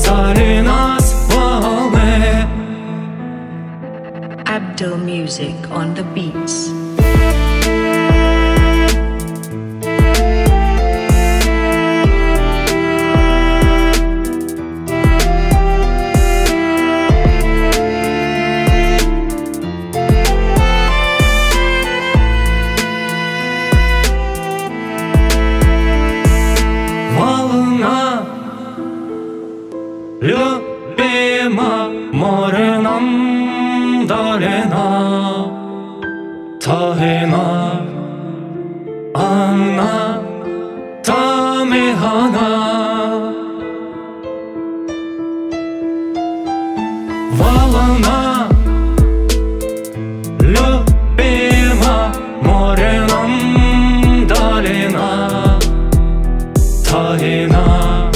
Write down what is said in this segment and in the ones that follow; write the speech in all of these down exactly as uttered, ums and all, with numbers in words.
вдали нас волны. Abdul Music on the beats. Волна, любима, море нам долина, тайна, она, там и она. Волна, любима, море нам долина, тайна,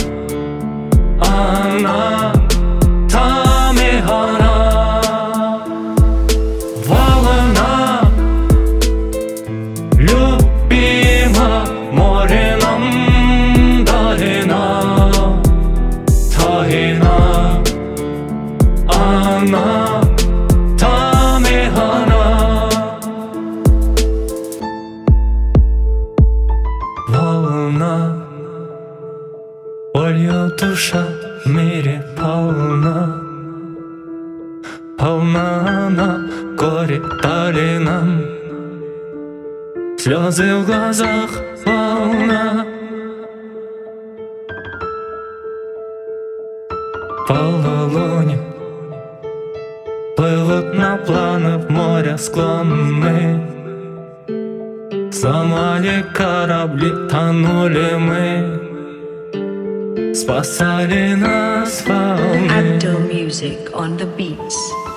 она, там и она. Волна, любима, море нам долина, тайна, она, там и она. Волна, болью душа в мире полна, полна она горе долинам, слезы в глазах волна. Полулуни плывут на планы в море склонны, сломали корабли, тонули мы, спасали нас волны. Abdul Music on the beats.